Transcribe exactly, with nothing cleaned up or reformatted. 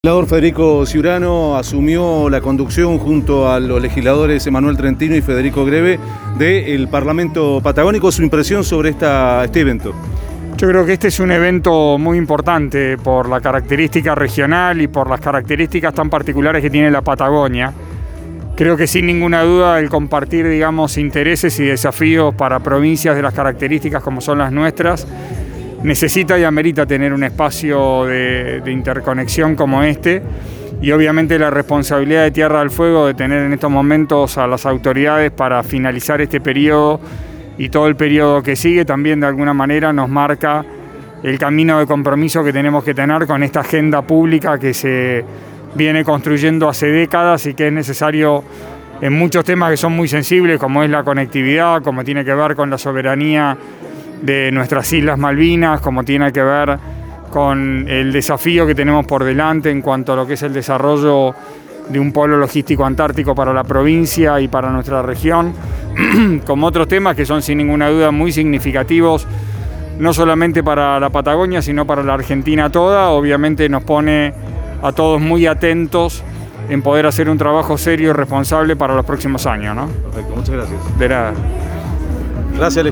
El legislador Federico Ciurano asumió la conducción junto a los legisladores Emanuel Trentino y Federico Greve del Parlamento Patagónico. Su impresión sobre esta, este evento. Yo creo que este es un evento muy importante por la característica regional y por las características tan particulares que tiene la Patagonia. Creo que sin ninguna duda el compartir, digamos, intereses y desafíos para provincias de las características como son las nuestras necesita y amerita tener un espacio de, de interconexión como este, y obviamente la responsabilidad de Tierra del Fuego de tener en estos momentos a las autoridades para finalizar este periodo y todo el periodo que sigue también de alguna manera nos marca el camino de compromiso que tenemos que tener con esta agenda pública que se viene construyendo hace décadas y que es necesario en muchos temas que son muy sensibles, como es la conectividad, como tiene que ver con la soberanía de nuestras Islas Malvinas, como tiene que ver con el desafío que tenemos por delante en cuanto a lo que es el desarrollo de un polo logístico antártico para la provincia y para nuestra región, como otros temas que son sin ninguna duda muy significativos, no solamente para la Patagonia, sino para la Argentina toda. Obviamente nos pone a todos muy atentos en poder hacer un trabajo serio y responsable para los próximos años, ¿no? Perfecto, muchas gracias. De nada. Gracias.